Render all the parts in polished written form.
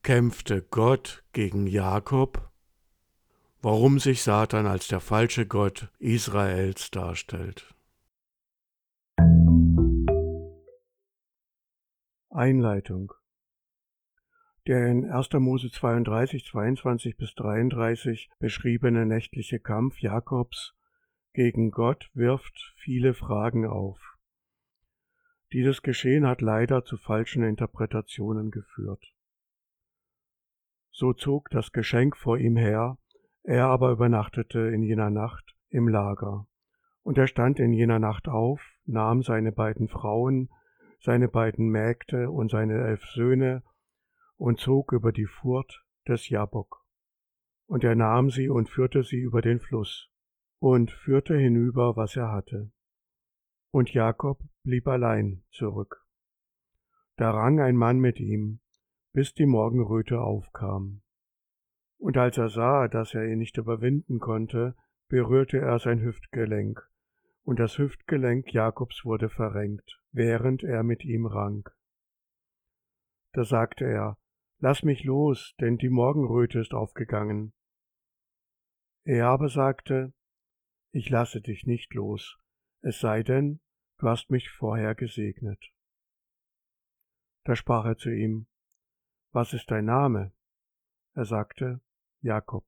Kämpfte Gott gegen Jakob? Warum sich Satan als der falsche Gott Israels darstellt? Einleitung. Der in 1. Mose 32, 22 bis 33 beschriebene nächtliche Kampf Jakobs gegen Gott wirft viele Fragen auf. Dieses Geschehen hat leider zu falschen Interpretationen geführt. So zog das Geschenk vor ihm her, er aber übernachtete in jener Nacht im Lager. Und er stand in jener Nacht auf, nahm seine beiden Frauen, seine beiden Mägde und seine 11 Söhne und zog über die Furt des Jabbok. Und er nahm sie und führte sie über den Fluss und führte hinüber, was er hatte. Und Jakob blieb allein zurück. Da rang ein Mann mit ihm, bis die Morgenröte aufkam. Und als er sah, dass er ihn nicht überwinden konnte, berührte er sein Hüftgelenk, und das Hüftgelenk Jakobs wurde verrenkt, während er mit ihm rang. Da sagte er, »Lass mich los, denn die Morgenröte ist aufgegangen.« Er aber sagte, »Ich lasse dich nicht los, es sei denn, du hast mich vorher gesegnet.« Da sprach er zu ihm, »Was ist dein Name?« Er sagte, »Jakob.«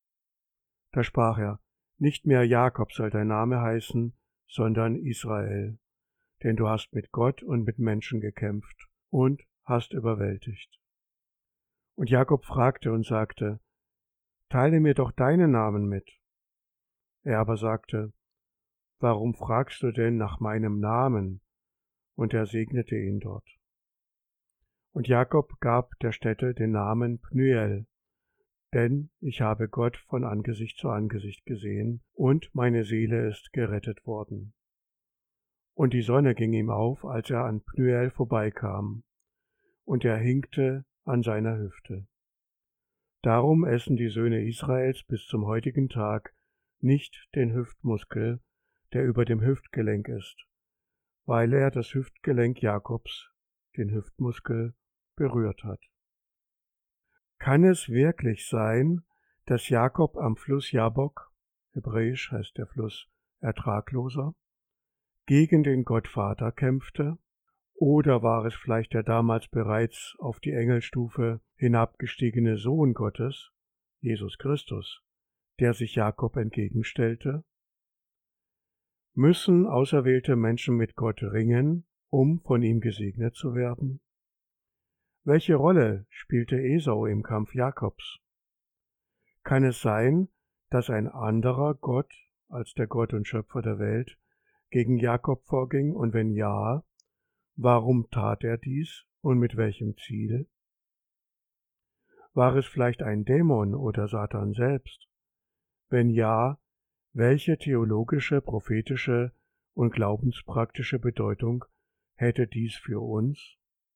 Da sprach er, »Nicht mehr Jakob soll dein Name heißen, sondern Israel, denn du hast mit Gott und mit Menschen gekämpft und hast überwältigt.« Und Jakob fragte und sagte, »Teile mir doch deinen Namen mit.« Er aber sagte, »Warum fragst du denn nach meinem Namen?« Und er segnete ihn dort. Und Jakob gab der Stätte den Namen Pnuel, denn ich habe Gott von Angesicht zu Angesicht gesehen, und meine Seele ist gerettet worden. Und die Sonne ging ihm auf, als er an Pnuel vorbeikam, und er hinkte an seiner Hüfte. Darum essen die Söhne Israels bis zum heutigen Tag nicht den Hüftmuskel, der über dem Hüftgelenk ist, weil er das Hüftgelenk Jakobs, den Hüftmuskel, berührt hat. Kann es wirklich sein, dass Jakob am Fluss Jabbok, hebräisch heißt der Fluss Ertragloser, gegen den Gottvater kämpfte? Oder war es vielleicht der damals bereits auf die Engelstufe hinabgestiegene Sohn Gottes, Jesus Christus, der sich Jakob entgegenstellte? Müssen auserwählte Menschen mit Gott ringen, um von ihm gesegnet zu werden? Welche Rolle spielte Esau im Kampf Jakobs? Kann es sein, dass ein anderer Gott als der Gott und Schöpfer der Welt gegen Jakob vorging, und wenn ja, warum tat er dies und mit welchem Ziel? War es vielleicht ein Dämon oder Satan selbst? Wenn ja, welche theologische, prophetische und glaubenspraktische Bedeutung hätte dies für uns?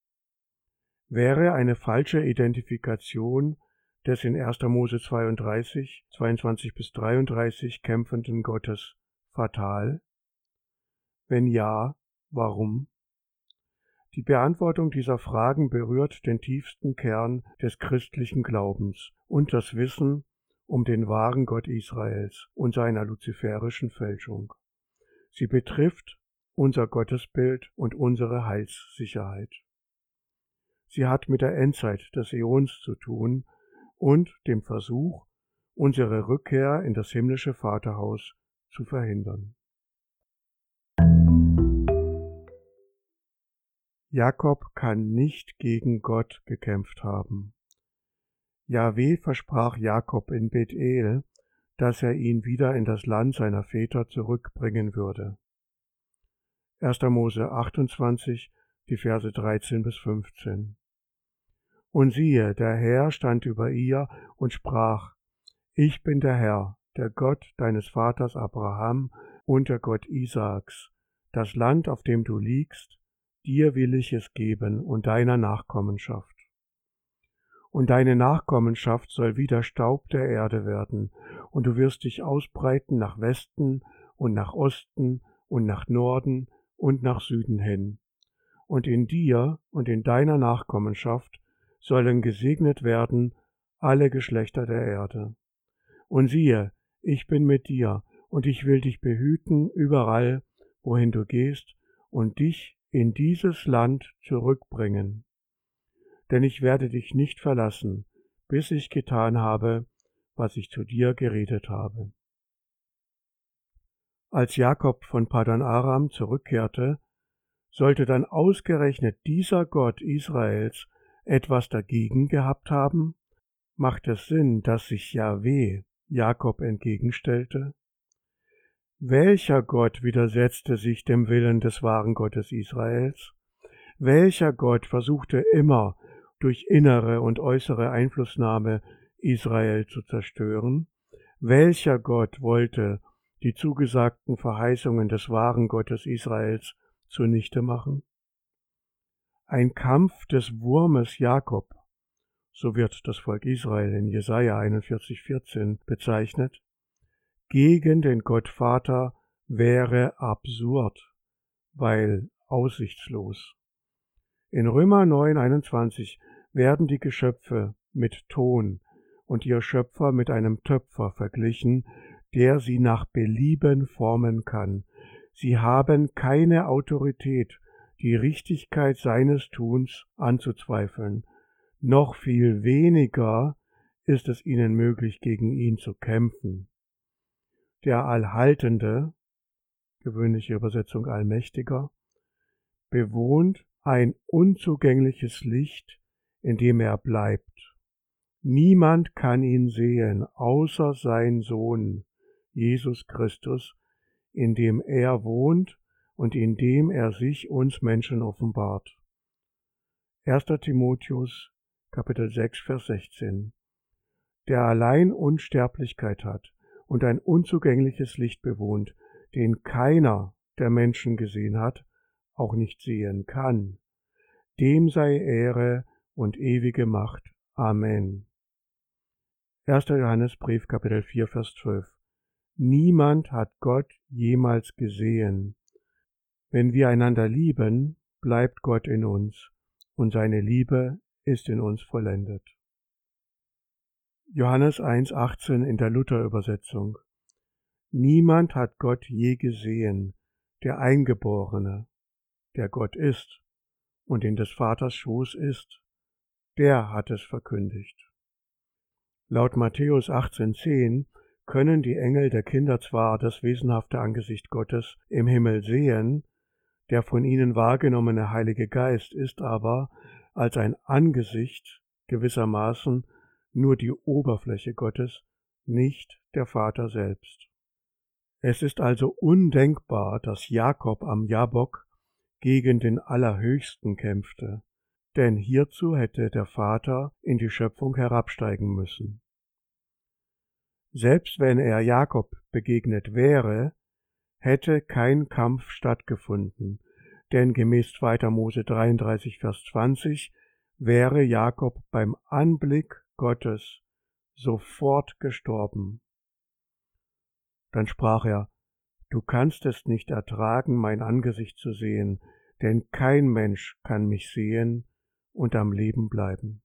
Wäre eine falsche Identifikation des in 1. Mose 32, 22 bis 33 kämpfenden Gottes fatal? Wenn ja, warum? Die Beantwortung dieser Fragen berührt den tiefsten Kern des christlichen Glaubens und das Wissen um den wahren Gott Israels und seiner luziferischen Fälschung. Sie betrifft unser Gottesbild und unsere Heilssicherheit. Sie hat mit der Endzeit des Äons zu tun und dem Versuch, unsere Rückkehr in das himmlische Vaterhaus zu verhindern. Jakob kann nicht gegen Gott gekämpft haben. Jahwe versprach Jakob in Bethel, dass er ihn wieder in das Land seiner Väter zurückbringen würde. 1. Mose 28, die Verse 13 bis 15. Und siehe, der Herr stand über ihr und sprach, ich bin der Herr, der Gott deines Vaters Abraham und der Gott Isaaks. Das Land, auf dem du liegst, dir will ich es geben und deiner Nachkommenschaft. Und deine Nachkommenschaft soll wie der Staub der Erde werden, und du wirst dich ausbreiten nach Westen und nach Osten und nach Norden und nach Süden hin. Und in dir und in deiner Nachkommenschaft sollen gesegnet werden alle Geschlechter der Erde. Und siehe, ich bin mit dir, und ich will dich behüten überall, wohin du gehst, und dich in dieses Land zurückbringen. Denn ich werde dich nicht verlassen, bis ich getan habe, was ich zu dir geredet habe. Als Jakob von Padan Aram zurückkehrte, sollte dann ausgerechnet dieser Gott Israels etwas dagegen gehabt haben? Macht es Sinn, dass sich Jahwe Jakob entgegenstellte? Welcher Gott widersetzte sich dem Willen des wahren Gottes Israels? Welcher Gott versuchte immer, durch innere und äußere Einflussnahme Israel zu zerstören? Welcher Gott wollte die zugesagten Verheißungen des wahren Gottes Israels zunichte machen? Ein Kampf des Wurmes Jakob, so wird das Volk Israel in Jesaja 41,14 bezeichnet, gegen den Gott Vater wäre absurd, weil aussichtslos. In Römer 9,21 werden die Geschöpfe mit Ton und ihr Schöpfer mit einem Töpfer verglichen, der sie nach Belieben formen kann. Sie haben keine Autorität, die Richtigkeit seines Tuns anzuzweifeln. Noch viel weniger ist es ihnen möglich, gegen ihn zu kämpfen. Der Allhaltende, gewöhnliche Übersetzung Allmächtiger, bewohnt ein unzugängliches Licht, in dem er bleibt. Niemand kann ihn sehen, außer sein Sohn, Jesus Christus, in dem er wohnt und in dem er sich uns Menschen offenbart. 1. Timotheus, Kapitel 6, Vers 16. Der allein Unsterblichkeit hat und ein unzugängliches Licht bewohnt, den keiner der Menschen gesehen hat, auch nicht sehen kann. Dem sei Ehre und ewige Macht. Amen. 1. Johannesbrief, Kapitel 4, Vers 12. Niemand hat Gott jemals gesehen. Wenn wir einander lieben, bleibt Gott in uns, und seine Liebe ist in uns vollendet. Johannes 1,18 in der Luther-Übersetzung. Niemand hat Gott je gesehen, der Eingeborene, der Gott ist und in des Vaters Schoß ist, der hat es verkündigt. Laut Matthäus 18,10 können die Engel der Kinder zwar das wesenhafte Angesicht Gottes im Himmel sehen, der von ihnen wahrgenommene Heilige Geist ist aber als ein Angesicht gewissermaßen nur die Oberfläche Gottes, nicht der Vater selbst. Es ist also undenkbar, dass Jakob am Jabok gegen den Allerhöchsten kämpfte, denn hierzu hätte der Vater in die Schöpfung herabsteigen müssen. Selbst wenn er Jakob begegnet wäre, hätte kein Kampf stattgefunden, denn gemäß 2. Mose 33, Vers 20 wäre Jakob beim Anblick Gottes sofort gestorben. Dann sprach er: Du kannst es nicht ertragen, mein Angesicht zu sehen, denn kein Mensch kann mich sehen und am Leben bleiben.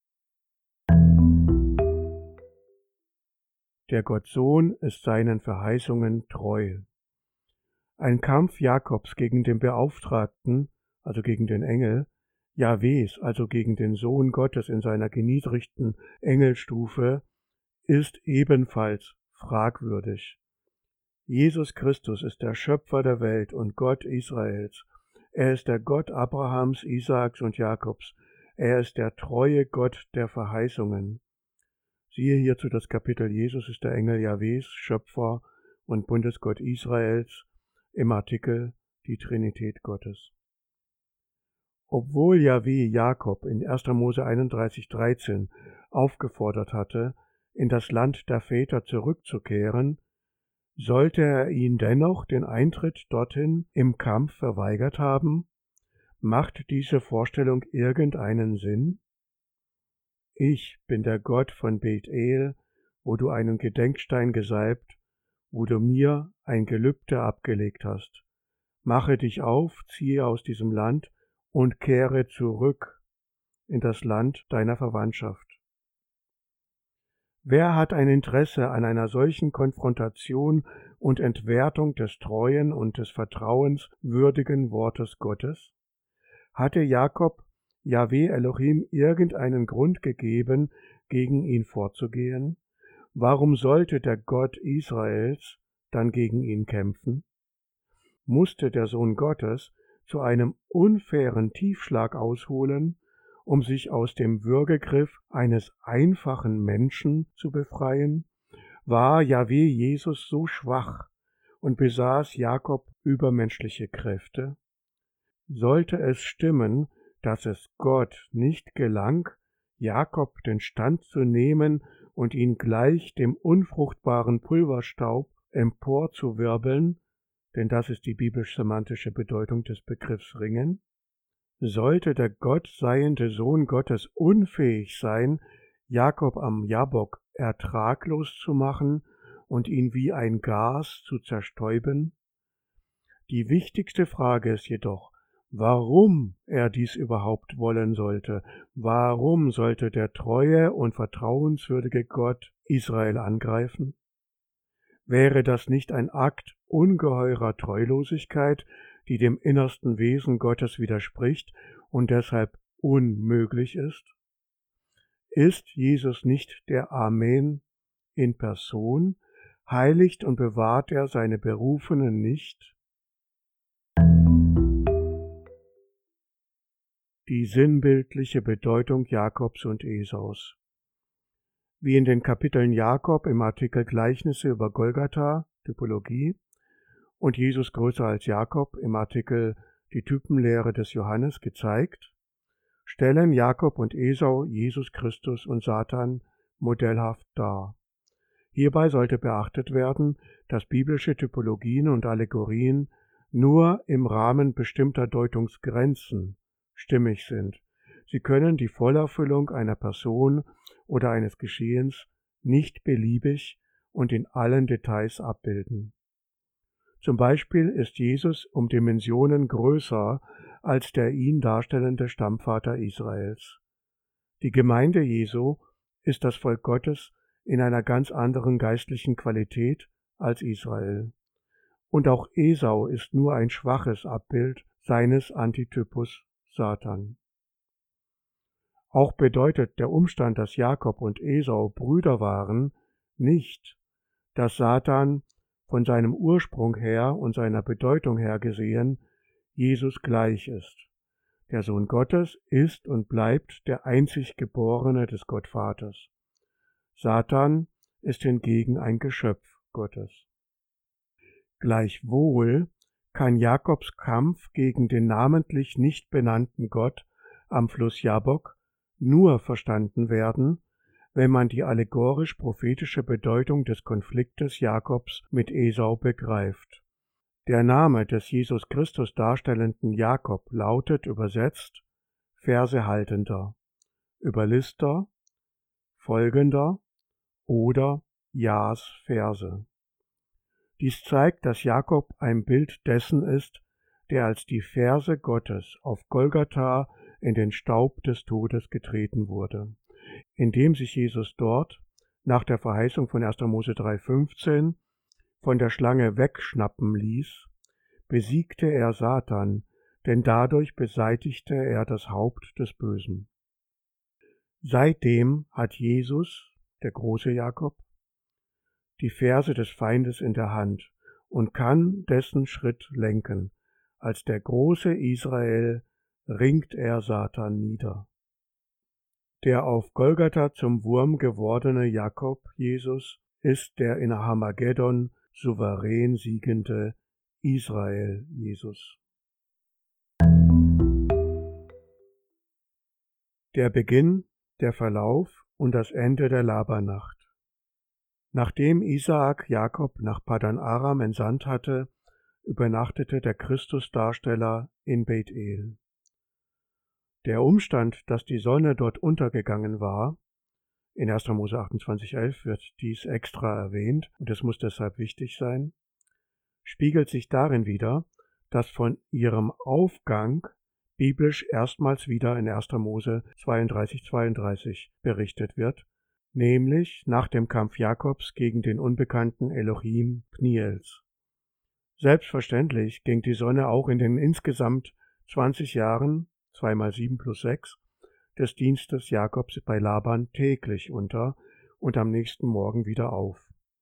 Der Gottsohn ist seinen Verheißungen treu. Ein Kampf Jakobs gegen den Beauftragten, also gegen den Engel, Jahwes, also gegen den Sohn Gottes in seiner geniedrigten Engelstufe, ist ebenfalls fragwürdig. Jesus Christus ist der Schöpfer der Welt und Gott Israels. Er ist der Gott Abrahams, Isaaks und Jakobs. Er ist der treue Gott der Verheißungen. Siehe hierzu das Kapitel Jesus ist der Engel Jahwes, Schöpfer und Bundesgott Israels, im Artikel die Trinität Gottes. Obwohl Jahwe Jakob in 1. Mose 31,13 aufgefordert hatte, in das Land der Väter zurückzukehren, sollte er ihn dennoch den Eintritt dorthin im Kampf verweigert haben? Macht diese Vorstellung irgendeinen Sinn? Ich bin der Gott von Bethel, wo du einen Gedenkstein gesalbt, wo du mir ein Gelübde abgelegt hast. Mache dich auf, ziehe aus diesem Land und kehre zurück. in das Land deiner Verwandtschaft. Wer hat ein Interesse an einer solchen Konfrontation und Entwertung des treuen und des vertrauenswürdigen Wortes Gottes? Hatte Jakob Jahwe Elohim irgendeinen Grund gegeben, gegen ihn vorzugehen? Warum sollte der Gott Israels dann gegen ihn kämpfen? Musste der Sohn Gottes zu einem unfairen Tiefschlag ausholen, um sich aus dem Würgegriff eines einfachen Menschen zu befreien? War Jahwe Jesus so schwach und besaß Jakob übermenschliche Kräfte? Sollte es stimmen, dass es Gott nicht gelang, Jakob den Stand zu nehmen und ihn gleich dem unfruchtbaren Pulverstaub emporzuwirbeln, denn das ist die biblisch-semantische Bedeutung des Begriffs Ringen? Sollte der gottseiende Sohn Gottes unfähig sein, Jakob am Jabok ertraglos zu machen und ihn wie ein Gas zu zerstäuben? Die wichtigste Frage ist jedoch, warum er dies überhaupt wollen sollte. Warum sollte der treue und vertrauenswürdige Gott Israel angreifen? Wäre das nicht ein Akt ungeheurer Treulosigkeit, die dem innersten Wesen Gottes widerspricht und deshalb unmöglich ist? Ist Jesus nicht der Amen in Person? Heiligt und bewahrt er seine Berufenen nicht? Die sinnbildliche Bedeutung Jakobs und Esaus. Wie in den Kapiteln Jakob im Artikel Gleichnisse über Golgatha, Typologie, und Jesus größer als Jakob im Artikel Die Typenlehre des Johannes gezeigt, stellen Jakob und Esau Jesus Christus und Satan modellhaft dar. Hierbei sollte beachtet werden, dass biblische Typologien und Allegorien nur im Rahmen bestimmter Deutungsgrenzen stimmig sind. Sie können die Vollerfüllung einer Person oder eines Geschehens nicht beliebig und in allen Details abbilden. Zum Beispiel ist Jesus um Dimensionen größer als der ihn darstellende Stammvater Israels. Die Gemeinde Jesu ist das Volk Gottes in einer ganz anderen geistlichen Qualität als Israel. Und auch Esau ist nur ein schwaches Abbild seines Antitypus Satan. Auch bedeutet der Umstand, dass Jakob und Esau Brüder waren, nicht, dass Satan von seinem Ursprung her und seiner Bedeutung her gesehen Jesus gleich ist. Der Sohn Gottes ist und bleibt der einzig Geborene des Gottvaters. Satan ist hingegen ein Geschöpf Gottes. Gleichwohl kann Jakobs Kampf gegen den namentlich nicht benannten Gott am Fluss Jabok nur verstanden werden, wenn man die allegorisch-prophetische Bedeutung des Konfliktes Jakobs mit Esau begreift. Der Name des Jesus Christus darstellenden Jakob lautet übersetzt Versehaltender, Überlister, Folgender oder Jas Verse. Dies zeigt, dass Jakob ein Bild dessen ist, der als die Verse Gottes auf Golgatha in den Staub des Todes getreten wurde. Indem sich Jesus dort, nach der Verheißung von 1. Mose 3,15, von der Schlange wegschnappen ließ, besiegte er Satan, denn dadurch beseitigte er das Haupt des Bösen. Seitdem hat Jesus, der große Jakob, die Verse des Feindes in der Hand und kann dessen Schritt lenken. Als der große Israel ringt er Satan nieder. Der auf Golgatha zum Wurm gewordene Jakob, Jesus, ist der in Armageddon souverän siegende Israel, Jesus. Der Beginn, der Verlauf und das Ende der Labernacht. Nachdem Isaak Jakob nach Padan Aram entsandt hatte, übernachtete der Christusdarsteller in Bethel. Der Umstand, dass die Sonne dort untergegangen war, in 1. Mose 28,11 wird dies extra erwähnt und es muss deshalb wichtig sein, spiegelt sich darin wider, dass von ihrem Aufgang biblisch erstmals wieder in 1. Mose 32,32 berichtet wird, nämlich nach dem Kampf Jakobs gegen den unbekannten Elohim Pniels. Selbstverständlich ging die Sonne auch in den insgesamt 20 Jahren, 2 mal 7 plus 6, des Dienstes Jakobs bei Laban täglich unter und am nächsten Morgen wieder auf.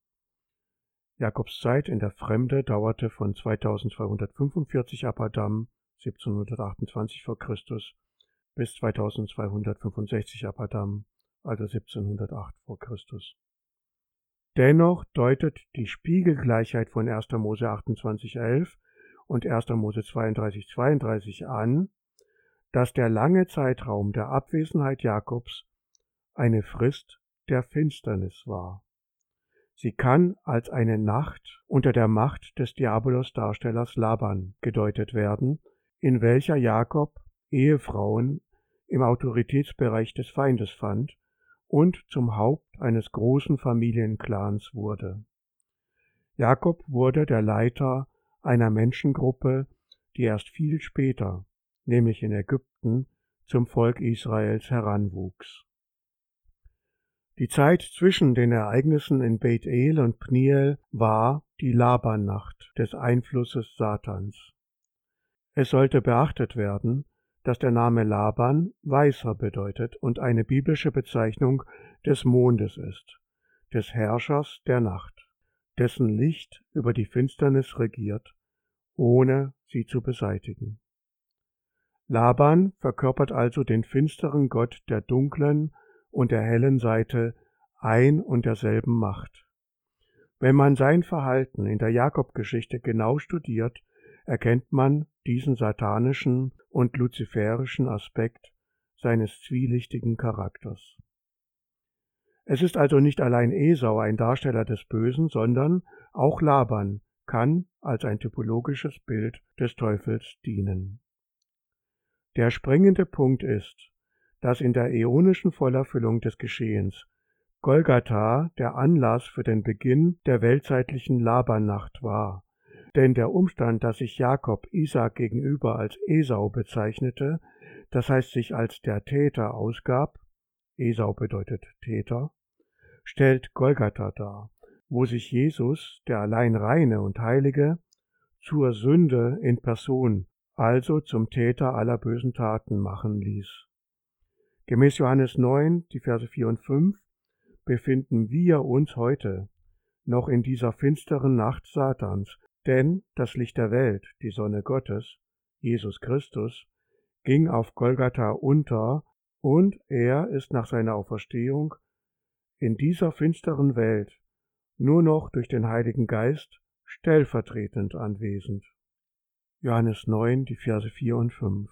Jakobs Zeit in der Fremde dauerte von 2245 ab Adam 1728 v. Chr. bis 2265 ab Adam, also 1708 v. Chr. Dennoch deutet die Spiegelgleichheit von 1. Mose 28,11 und 1. Mose 32,32 an, dass der lange Zeitraum der Abwesenheit Jakobs eine Frist der Finsternis war. Sie kann als eine Nacht unter der Macht des Diabolos-Darstellers Laban gedeutet werden, in welcher Jakob Ehefrauen im Autoritätsbereich des Feindes fand und zum Haupt eines großen Familienclans wurde. Jakob wurde der Leiter einer Menschengruppe, die erst viel später, nämlich in Ägypten, zum Volk Israels heranwuchs. Die Zeit zwischen den Ereignissen in Beit El und Pniel war die Laban-Nacht des Einflusses Satans. Es sollte beachtet werden, dass der Name Laban Weißer bedeutet und eine biblische Bezeichnung des Mondes ist, des Herrschers der Nacht, dessen Licht über die Finsternis regiert, ohne sie zu beseitigen. Laban verkörpert also den finsteren Gott der dunklen und der hellen Seite ein und derselben Macht. Wenn man sein Verhalten in der Jakob-Geschichte genau studiert, erkennt man diesen satanischen und luziferischen Aspekt seines zwielichtigen Charakters. Es ist also nicht allein Esau ein Darsteller des Bösen, sondern auch Laban kann als ein typologisches Bild des Teufels dienen. Der springende Punkt ist, dass in der äonischen Vollerfüllung des Geschehens Golgatha der Anlass für den Beginn der weltzeitlichen Laban-Nacht war, denn der Umstand, dass sich Jakob Isaak gegenüber als Esau bezeichnete, das heißt sich als der Täter ausgab, Esau bedeutet Täter, stellt Golgatha dar, wo sich Jesus, der allein Reine und Heilige, zur Sünde in Person, also zum Täter aller bösen Taten machen ließ. Gemäß Johannes 9, die Verse 4 und 5, befinden wir uns heute noch in dieser finsteren Nacht Satans, denn das Licht der Welt, die Sonne Gottes, Jesus Christus, ging auf Golgatha unter und er ist nach seiner Auferstehung in dieser finsteren Welt nur noch durch den Heiligen Geist stellvertretend anwesend. Johannes 9, die Verse 4 und 5.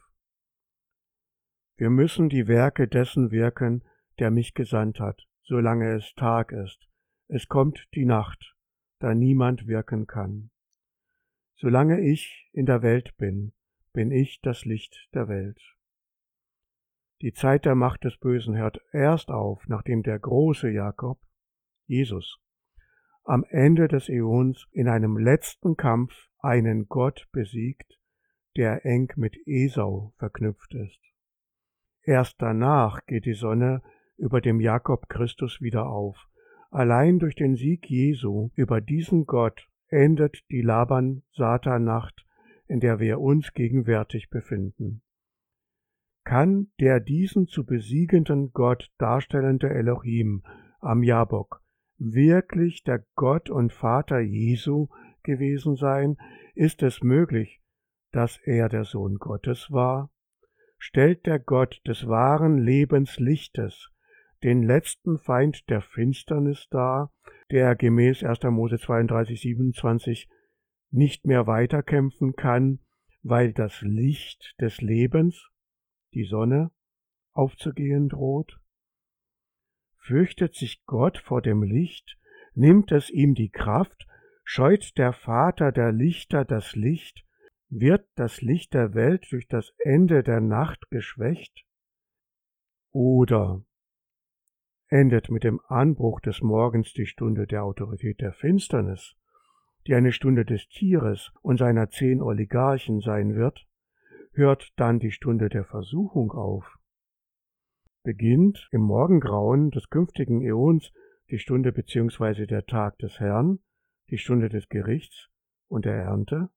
Wir müssen die Werke dessen wirken, der mich gesandt hat, solange es Tag ist. Es kommt die Nacht, da niemand wirken kann. Solange ich in der Welt bin, bin ich das Licht der Welt. Die Zeit der Macht des Bösen hört erst auf, nachdem der große Jakob, Jesus, am Ende des Äons in einem letzten Kampf einen Gott besiegt, der eng mit Esau verknüpft ist. Erst danach geht die Sonne über dem Jakob Christus wieder auf. Allein durch den Sieg Jesu über diesen Gott endet die Laban-Satan-Nacht, in der wir uns gegenwärtig befinden. Kann der diesen zu besiegenden Gott darstellende Elohim am Jabok wirklich der Gott und Vater Jesu gewesen sein? Ist es möglich, dass er der Sohn Gottes war? Stellt der Gott des wahren Lebenslichtes den letzten Feind der Finsternis dar, der gemäß 1. Mose 32, 27 nicht mehr weiterkämpfen kann, weil das Licht des Lebens, die Sonne, aufzugehen droht? Fürchtet sich Gott vor dem Licht? Nimmt es ihm die Kraft? Scheut der Vater der Lichter das Licht? Wird das Licht der Welt durch das Ende der Nacht geschwächt? Oder endet mit dem Anbruch des Morgens die Stunde der Autorität der Finsternis, die eine Stunde des Tieres und seiner 10 Oligarchen sein wird? Hört dann die Stunde der Versuchung auf? Beginnt im Morgengrauen des künftigen Äons die Stunde bzw. der Tag des Herrn, die Stunde des Gerichts und der Ernte?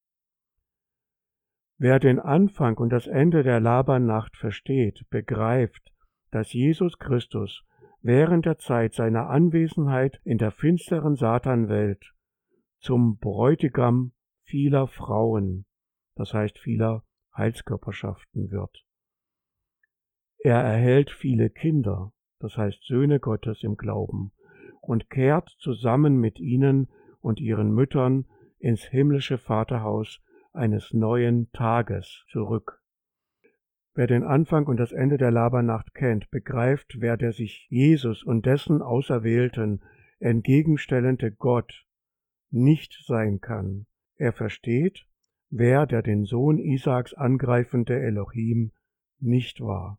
Wer den Anfang und das Ende der Labernacht versteht, begreift, dass Jesus Christus während der Zeit seiner Anwesenheit in der finsteren Satanwelt zum Bräutigam vieler Frauen, das heißt vieler Heilskörperschaften wird. Er erhält viele Kinder, das heißt Söhne Gottes im Glauben, und kehrt zusammen mit ihnen und ihren Müttern ins himmlische Vaterhaus eines neuen Tages zurück. Wer den Anfang und das Ende der Labernacht kennt, begreift, wer der sich Jesus und dessen Auserwählten entgegenstellende Gott nicht sein kann. Er versteht, wer der den Sohn Isaaks angreifende Elohim nicht war.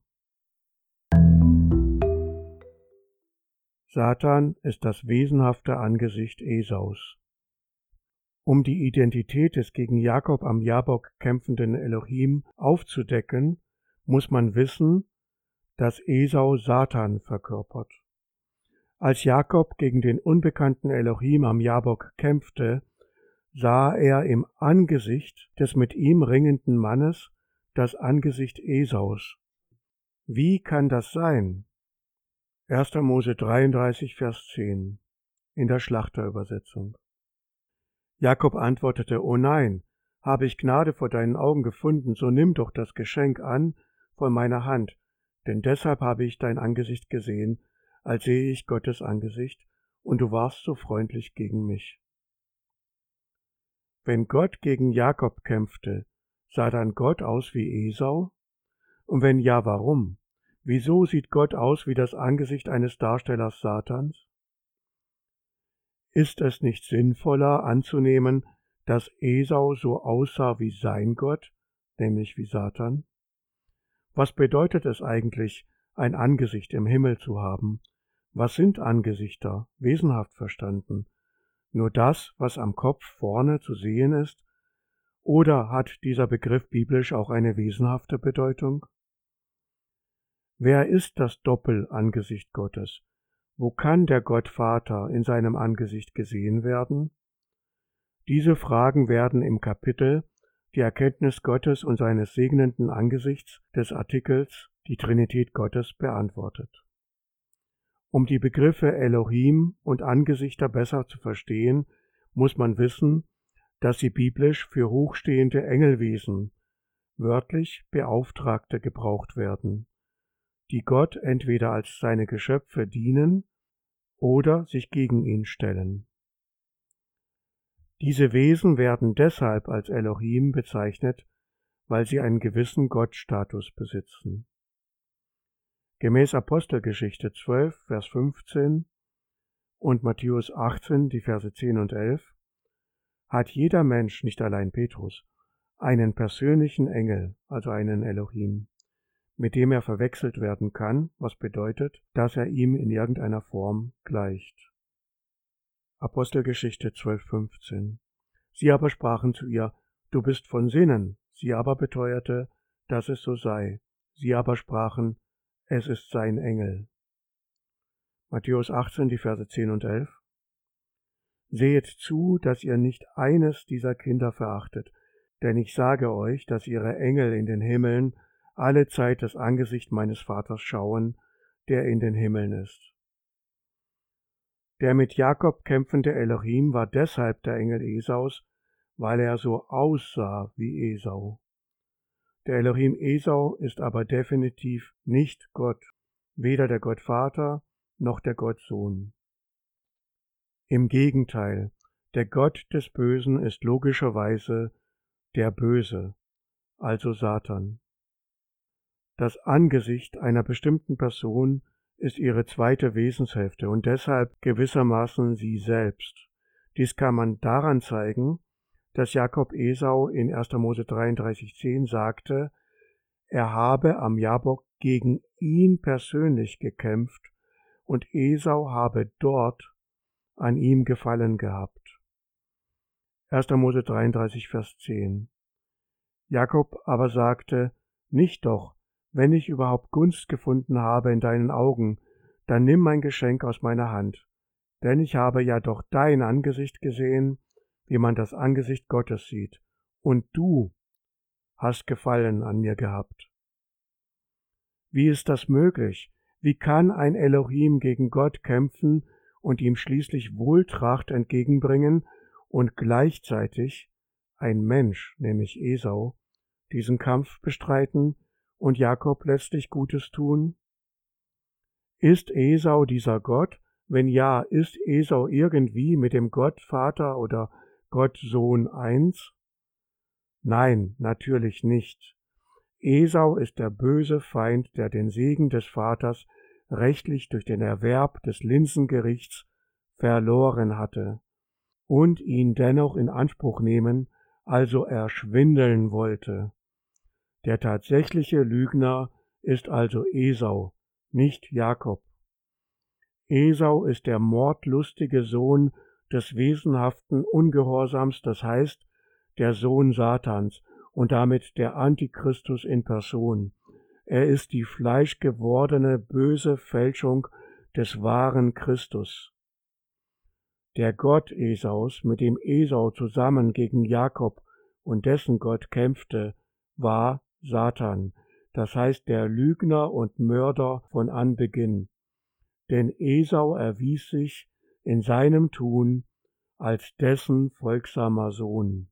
Satan ist das wesenhafte Angesicht Esaus. Um die Identität des gegen Jakob am Jabok kämpfenden Elohim aufzudecken, muss man wissen, dass Esau Satan verkörpert. Als Jakob gegen den unbekannten Elohim am Jabok kämpfte, sah er im Angesicht des mit ihm ringenden Mannes das Angesicht Esaus. Wie kann das sein? 1. Mose 33, Vers 10 in der Schlachterübersetzung. Jakob antwortete, »O nein, habe ich Gnade vor deinen Augen gefunden, so nimm doch das Geschenk an von meiner Hand, denn deshalb habe ich dein Angesicht gesehen, als sehe ich Gottes Angesicht, und du warst so freundlich gegen mich.« Wenn Gott gegen Jakob kämpfte, sah dann Gott aus wie Esau? Und wenn ja, warum? Wieso sieht Gott aus wie das Angesicht eines Darstellers Satans? Ist es nicht sinnvoller anzunehmen, dass Esau so aussah wie sein Gott, nämlich wie Satan? Was bedeutet es eigentlich, ein Angesicht im Himmel zu haben? Was sind Angesichter, wesenhaft verstanden? Nur das, was am Kopf vorne zu sehen ist? Oder hat dieser Begriff biblisch auch eine wesenhafte Bedeutung? Wer ist das Doppelangesicht Gottes? Wo kann der Gott Vater in seinem Angesicht gesehen werden? Diese Fragen werden im Kapitel Die Erkenntnis Gottes und seines segnenden Angesichts des Artikels Die Trinität Gottes beantwortet. Um die Begriffe Elohim und Angesichter besser zu verstehen, muss man wissen, dass sie biblisch für hochstehende Engelwesen, wörtlich Beauftragte, gebraucht werden, die Gott entweder als seine Geschöpfe dienen oder sich gegen ihn stellen. Diese Wesen werden deshalb als Elohim bezeichnet, weil sie einen gewissen Gottstatus besitzen. Gemäß Apostelgeschichte 12, Vers 15 und Matthäus 18, die Verse 10 und 11, hat jeder Mensch, nicht allein Petrus, einen persönlichen Engel, also einen Elohim, mit dem er verwechselt werden kann, was bedeutet, dass er ihm in irgendeiner Form gleicht. Apostelgeschichte 12,15. Sie aber sprachen zu ihr, du bist von Sinnen. Sie aber beteuerte, dass es so sei. Sie aber sprachen, es ist sein Engel. Matthäus 18, die Verse 10 und 11. Sehet zu, dass ihr nicht eines dieser Kinder verachtet, denn ich sage euch, dass ihre Engel in den Himmeln alle Zeit das Angesicht meines Vaters schauen, der in den Himmeln ist. Der mit Jakob kämpfende Elohim war deshalb der Engel Esaus, weil er so aussah wie Esau. Der Elohim Esau ist aber definitiv nicht Gott, weder der Gott Vater noch der Gott Sohn. Im Gegenteil, der Gott des Bösen ist logischerweise der Böse, also Satan. Das Angesicht einer bestimmten Person ist ihre zweite Wesenshälfte und deshalb gewissermaßen sie selbst. Dies kann man daran zeigen, dass Jakob Esau in 1. Mose 33,10 sagte, er habe am Jabok gegen ihn persönlich gekämpft und Esau habe dort an ihm Gefallen gehabt. 1. Mose 33, Vers 10. Jakob aber sagte, nicht doch, wenn ich überhaupt Gunst gefunden habe in deinen Augen, dann nimm mein Geschenk aus meiner Hand, denn ich habe ja doch dein Angesicht gesehen, wie man das Angesicht Gottes sieht, und du hast Gefallen an mir gehabt. Wie ist das möglich? Wie kann ein Elohim gegen Gott kämpfen und ihm schließlich Wohltracht entgegenbringen und gleichzeitig ein Mensch, nämlich Esau, diesen Kampf bestreiten und Jakob letztlich Gutes tun? Ist Esau dieser Gott? Wenn ja, ist Esau irgendwie mit dem Gott Vater oder Gott Sohn eins? Nein, natürlich nicht. Esau ist der böse Feind, der den Segen des Vaters rechtlich durch den Erwerb des Linsengerichts verloren hatte und ihn dennoch in Anspruch nehmen, also erschwindeln wollte. Der tatsächliche Lügner ist also Esau, nicht Jakob. Esau ist der mordlustige Sohn des wesenhaften Ungehorsams, das heißt der Sohn Satans und damit der Antichristus in Person. Er ist die fleischgewordene böse Fälschung des wahren Christus. Der Gott Esaus, mit dem Esau zusammen gegen Jakob und dessen Gott kämpfte, war Satan, das heißt der Lügner und Mörder von Anbeginn. Denn Esau erwies sich in seinem Tun als dessen folgsamer Sohn.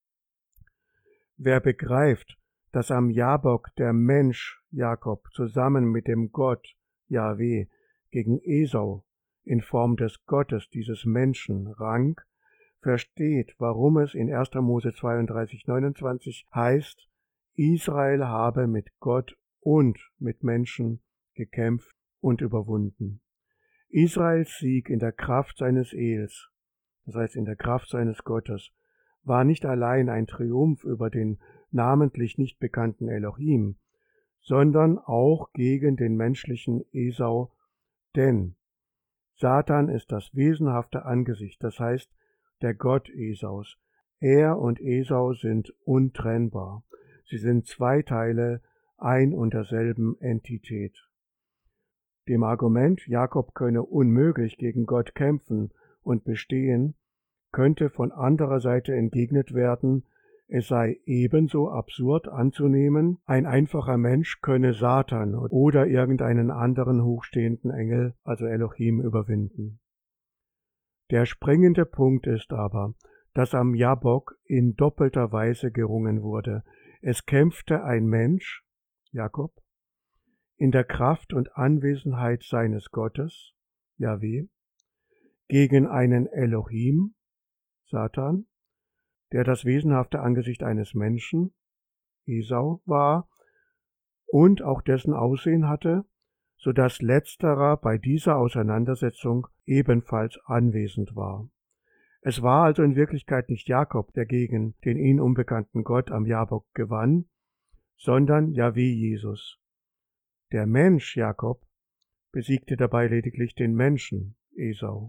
Wer begreift, dass am Jabok der Mensch Jakob zusammen mit dem Gott Jahwe gegen Esau in Form des Gottes dieses Menschen rang, versteht, warum es in 1. Mose 32,29 heißt, Israel habe mit Gott und mit Menschen gekämpft und überwunden. Israels Sieg in der Kraft seines Ehels, das heißt in der Kraft seines Gottes, war nicht allein ein Triumph über den namentlich nicht bekannten Elohim, sondern auch gegen den menschlichen Esau, denn Satan ist das wesenhafte Angesicht, das heißt der Gott Esaus. Er und Esau sind untrennbar. Sie sind zwei Teile ein und derselben Entität. Dem Argument, Jakob könne unmöglich gegen Gott kämpfen und bestehen, könnte von anderer Seite entgegnet werden, es sei ebenso absurd anzunehmen, ein einfacher Mensch könne Satan oder irgendeinen anderen hochstehenden Engel, also Elohim, überwinden. Der springende Punkt ist aber, dass am Jabok in doppelter Weise gerungen wurde. Es kämpfte ein Mensch, Jakob, in der Kraft und Anwesenheit seines Gottes, Jahwe, gegen einen Elohim, Satan, der das wesenhafte Angesicht eines Menschen, Esau, war und auch dessen Aussehen hatte, so dass letzterer bei dieser Auseinandersetzung ebenfalls anwesend war. Es war also in Wirklichkeit nicht Jakob, der gegen den ihm unbekannten Gott am Jabok gewann, sondern Jahwe Jesus. Der Mensch Jakob besiegte dabei lediglich den Menschen Esau.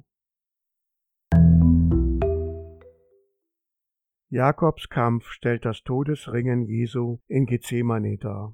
Jakobs Kampf stellt das Todesringen Jesu in Gethsemane dar.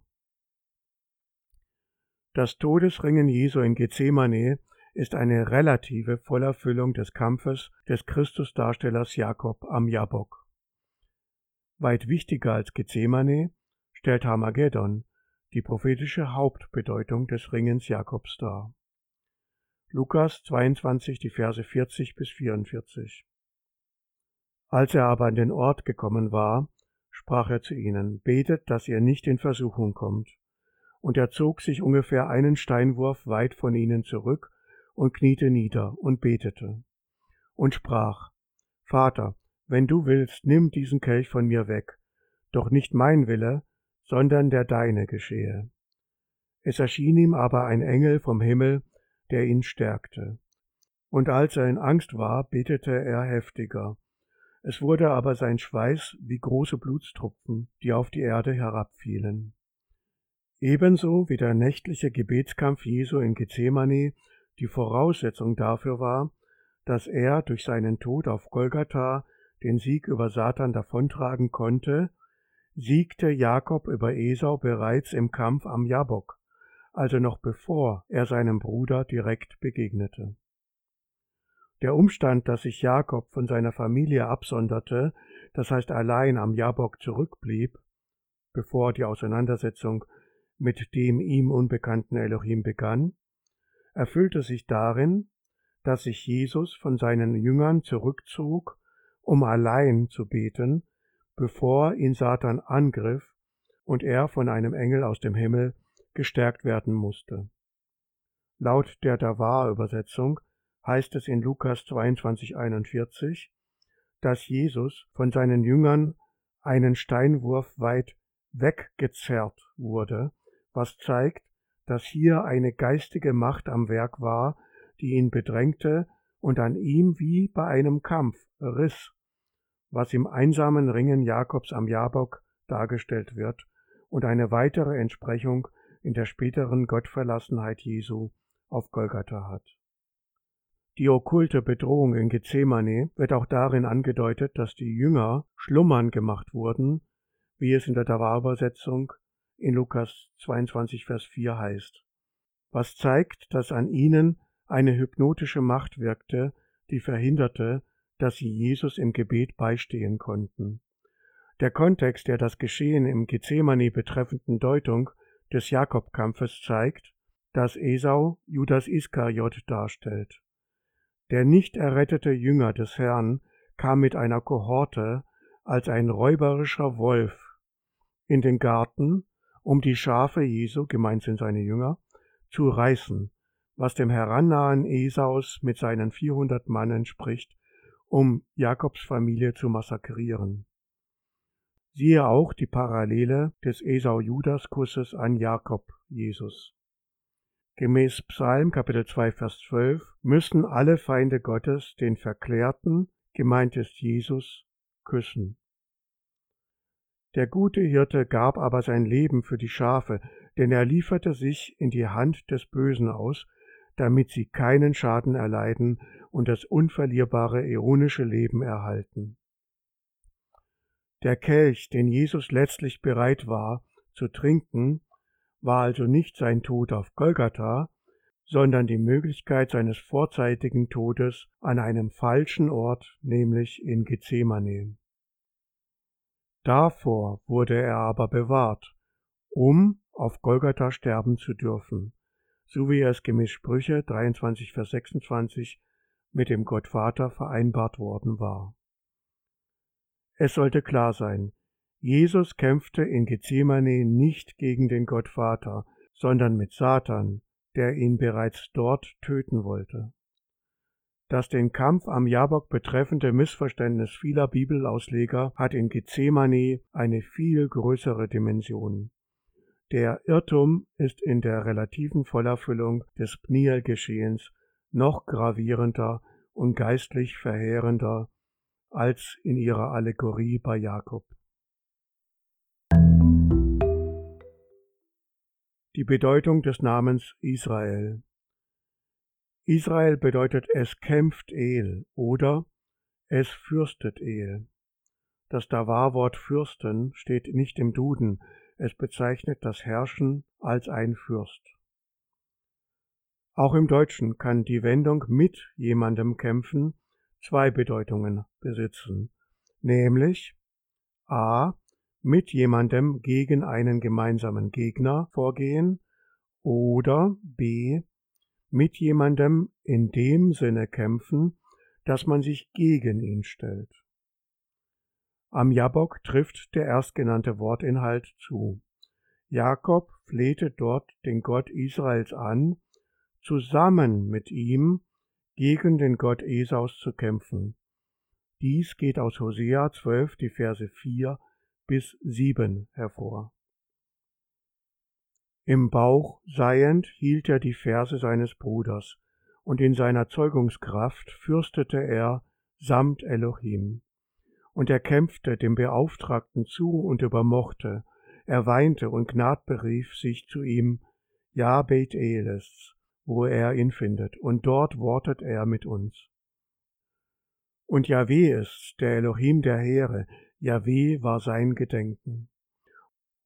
Das Todesringen Jesu in Gethsemane ist eine relative Vollerfüllung des Kampfes des Christusdarstellers Jakob am Jabok. Weit wichtiger als Gethsemane stellt Harmageddon die prophetische Hauptbedeutung des Ringens Jakobs dar. Lukas 22, die Verse 40 bis 44. Als er aber an den Ort gekommen war, sprach er zu ihnen, betet, dass ihr nicht in Versuchung kommt. Und er zog sich ungefähr einen Steinwurf weit von ihnen zurück und kniete nieder und betete und sprach, Vater, wenn du willst, nimm diesen Kelch von mir weg, doch nicht mein Wille, sondern der deine geschehe. Es erschien ihm aber ein Engel vom Himmel, der ihn stärkte. Und als er in Angst war, betete er heftiger. Es wurde aber sein Schweiß wie große Blutstropfen, die auf die Erde herabfielen. Ebenso wie der nächtliche Gebetskampf Jesu in Gethsemane die Voraussetzung dafür war, dass er durch seinen Tod auf Golgatha den Sieg über Satan davontragen konnte, siegte Jakob über Esau bereits im Kampf am Jabok, also noch bevor er seinem Bruder direkt begegnete. Der Umstand, dass sich Jakob von seiner Familie absonderte, das heißt allein am Jabok zurückblieb, bevor die Auseinandersetzung mit dem ihm unbekannten Elohim begann, erfüllte sich darin, dass sich Jesus von seinen Jüngern zurückzog, um allein zu beten, bevor ihn Satan angriff und er von einem Engel aus dem Himmel gestärkt werden musste. Laut der Davar-Übersetzung heißt es in Lukas 22,41, dass Jesus von seinen Jüngern einen Steinwurf weit weggezerrt wurde, was zeigt, dass hier eine geistige Macht am Werk war, die ihn bedrängte und an ihm wie bei einem Kampf riss, was im einsamen Ringen Jakobs am Jabok dargestellt wird und eine weitere Entsprechung in der späteren Gottverlassenheit Jesu auf Golgatha hat. Die okkulte Bedrohung in Gethsemane wird auch darin angedeutet, dass die Jünger schlummern gemacht wurden, wie es in der Davar-Übersetzung in Lukas 22, Vers 4 heißt, was zeigt, dass an ihnen eine hypnotische Macht wirkte, die verhinderte, dass sie Jesus im Gebet beistehen konnten. Der Kontext der das Geschehen im Gethsemane betreffenden Deutung des Jakobkampfes zeigt, dass Esau Judas Iskariot darstellt. Der nicht errettete Jünger des Herrn kam mit einer Kohorte als ein räuberischer Wolf in den Garten, um die Schafe Jesu, gemeint sind seine Jünger, zu reißen, was dem Herannahen Esaus mit seinen 400 Mann entspricht, um Jakobs Familie zu massakrieren. Siehe auch die Parallele des Esau-Judas-Kusses an Jakob Jesus. Gemäß Psalm Kapitel 2, Vers 12 müssen alle Feinde Gottes den Verklärten, gemeint ist Jesus, küssen. Der gute Hirte gab aber sein Leben für die Schafe, denn er lieferte sich in die Hand des Bösen aus, damit sie keinen Schaden erleiden und das unverlierbare ionische Leben erhalten. Der Kelch, den Jesus letztlich bereit war zu trinken, war also nicht sein Tod auf Golgatha, sondern die Möglichkeit seines vorzeitigen Todes an einem falschen Ort, nämlich in Gethsemane. Davor wurde er aber bewahrt, um auf Golgatha sterben zu dürfen, so wie es gemäß Sprüche 23, Vers 26 mit dem Gottvater vereinbart worden war. Es sollte klar sein, Jesus kämpfte in Gethsemane nicht gegen den Gottvater, sondern mit Satan, der ihn bereits dort töten wollte. Das den Kampf am Jabok betreffende Missverständnis vieler Bibelausleger hat in Gethsemane eine viel größere Dimension. Der Irrtum ist in der relativen Vollerfüllung des Pniel-Geschehens noch gravierender und geistlich verheerender als in ihrer Allegorie bei Jakob. Die Bedeutung des Namens Israel. Israel bedeutet es kämpft El oder es fürstet El. Das Davar-Wort Fürsten steht nicht im Duden, es bezeichnet das Herrschen als ein Fürst. Auch im Deutschen kann die Wendung mit jemandem kämpfen zwei Bedeutungen besitzen, nämlich a. mit jemandem gegen einen gemeinsamen Gegner vorgehen oder b. mit jemandem in dem Sinne kämpfen, dass man sich gegen ihn stellt. Am Jabok trifft der erstgenannte Wortinhalt zu. Jakob flehte dort den Gott Israels an, zusammen mit ihm gegen den Gott Esaus zu kämpfen. Dies geht aus Hosea 12, die Verse 4 bis 7 hervor. Im Bauch seiend hielt er die Verse seines Bruders, und in seiner Zeugungskraft fürstete er samt Elohim. Und er kämpfte dem Beauftragten zu und übermochte, er weinte und Gnad berief sich zu ihm, ja Beit El ist's, wo er ihn findet, und dort wortet er mit uns. Und Jahwe ist's, der Elohim der Heere, Jahwe war sein Gedenken.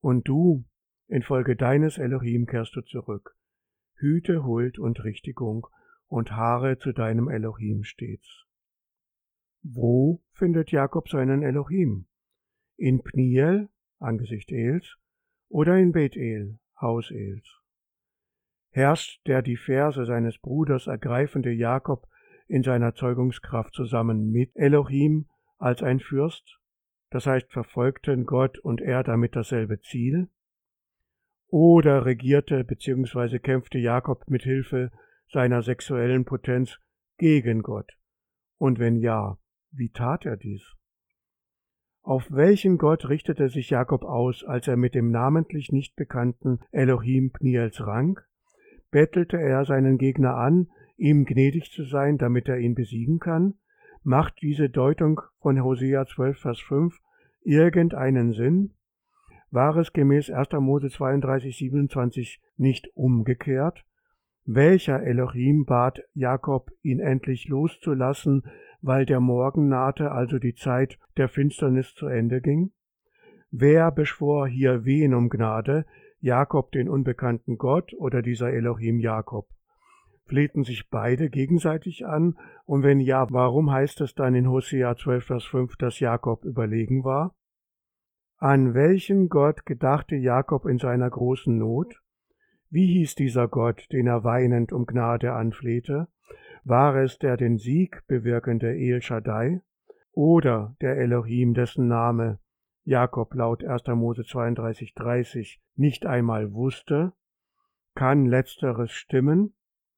Und du, infolge deines Elohim kehrst du zurück. Hüte Huld und Richtigung und harre zu deinem Elohim stets. Wo findet Jakob seinen Elohim? In Pniel, Angesicht Els, oder in Bethel, Haus Els? Herrscht der die Verse seines Bruders ergreifende Jakob in seiner Zeugungskraft zusammen mit Elohim als ein Fürst, das heißt verfolgten Gott und er damit dasselbe Ziel? Oder regierte bzw. kämpfte Jakob mit Hilfe seiner sexuellen Potenz gegen Gott? Und wenn ja, wie tat er dies? Auf welchen Gott richtete sich Jakob aus, als er mit dem namentlich nicht bekannten Elohim Pniels rang? Bettelte er seinen Gegner an, ihm gnädig zu sein, damit er ihn besiegen kann? Macht diese Deutung von Hosea 12, Vers 5 irgendeinen Sinn? War es gemäß 1. Mose 32, 27 nicht umgekehrt? Welcher Elohim bat Jakob, ihn endlich loszulassen, weil der Morgen nahte, also die Zeit der Finsternis zu Ende ging? Wer beschwor hier wen um Gnade, Jakob den unbekannten Gott oder dieser Elohim Jakob? Flehten sich beide gegenseitig an? Und wenn ja, warum heißt es dann in Hosea 12, Vers 5, dass Jakob überlegen war? An welchen Gott gedachte Jakob in seiner großen Not? Wie hieß dieser Gott, den er weinend um Gnade anflehte? War es der den Sieg bewirkende El Shaddai oder der Elohim, dessen Name Jakob laut 1. Mose 32, 30 nicht einmal wusste? Kann letzteres stimmen?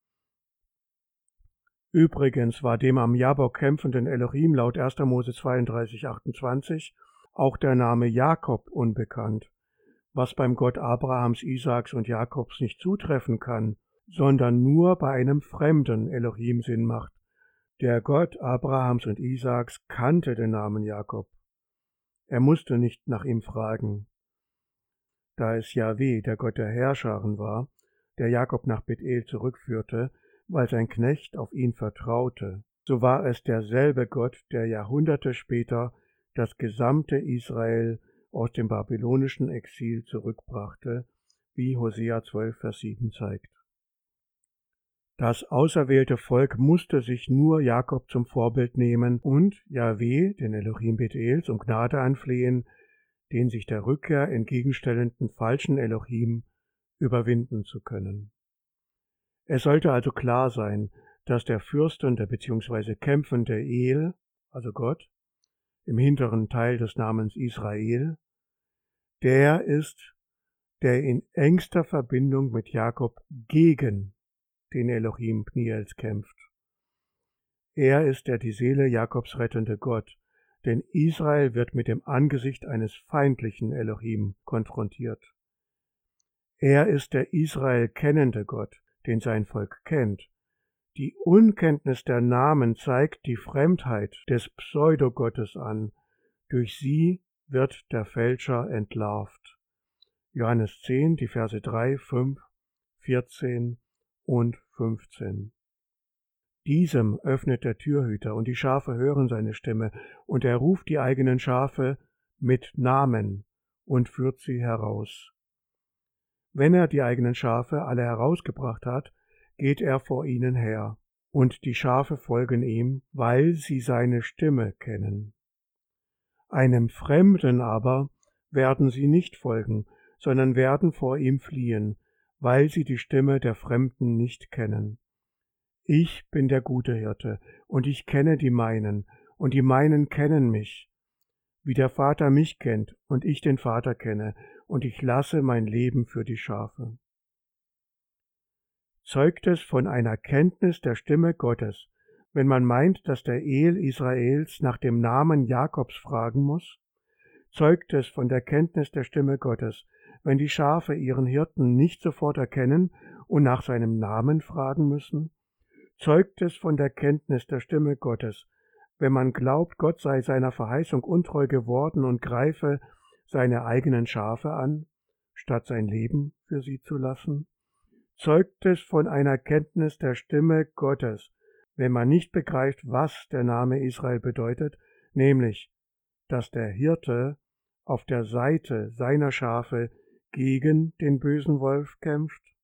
Übrigens war dem am Jabok kämpfenden Elohim laut 1. Mose 32, 28 auch der Name Jakob unbekannt, was beim Gott Abrahams, Isaaks und Jakobs nicht zutreffen kann, sondern nur bei einem fremden Elohim Sinn macht. Der Gott Abrahams und Isaaks kannte den Namen Jakob. Er musste nicht nach ihm fragen. Da es Jahwe, der Gott der Herrscharen war, der Jakob nach Bethel zurückführte, weil sein Knecht auf ihn vertraute, so war es derselbe Gott, der Jahrhunderte später das gesamte Israel aus dem babylonischen Exil zurückbrachte, wie Hosea 12, Vers 7 zeigt. Das auserwählte Volk musste sich nur Jakob zum Vorbild nehmen und Jahwe, den Elohim Bethels, um Gnade anflehen, den sich der Rückkehr entgegenstellenden falschen Elohim überwinden zu können. Es sollte also klar sein, dass der fürstende bzw. kämpfende El, also Gott, im hinteren Teil des Namens Israel, der ist, der in engster Verbindung mit Jakob gegen den Elohim Pniels kämpft. Er ist der die Seele Jakobs rettende Gott, denn Israel wird mit dem Angesicht eines feindlichen Elohim konfrontiert. Er ist der Israel kennende Gott, den sein Volk kennt. Die Unkenntnis der Namen zeigt die Fremdheit des Pseudogottes an. Durch sie wird der Fälscher entlarvt. Johannes 10, die Verse 3, 5, 14 und 15. Diesem öffnet der Türhüter, und die Schafe hören seine Stimme, und er ruft die eigenen Schafe mit Namen und führt sie heraus. Wenn er die eigenen Schafe alle herausgebracht hat, geht er vor ihnen her, und die Schafe folgen ihm, weil sie seine Stimme kennen. Einem Fremden aber werden sie nicht folgen, sondern werden vor ihm fliehen, weil sie die Stimme der Fremden nicht kennen. Ich bin der gute Hirte, und ich kenne die meinen, und die meinen kennen mich, wie der Vater mich kennt, und ich den Vater kenne, und ich lasse mein Leben für die Schafe. Zeugt es von einer Kenntnis der Stimme Gottes, wenn man meint, dass der El Israels nach dem Namen Jakobs fragen muss? Zeugt es von der Kenntnis der Stimme Gottes, wenn die Schafe ihren Hirten nicht sofort erkennen und nach seinem Namen fragen müssen? Zeugt es von der Kenntnis der Stimme Gottes, wenn man glaubt, Gott sei seiner Verheißung untreu geworden und greife seine eigenen Schafe an, statt sein Leben für sie zu lassen? Zeugt es von einer Kenntnis der Stimme Gottes, wenn man nicht begreift, was der Name Israel bedeutet, nämlich, dass der Hirte auf der Seite seiner Schafe gegen den bösen Wolf kämpft?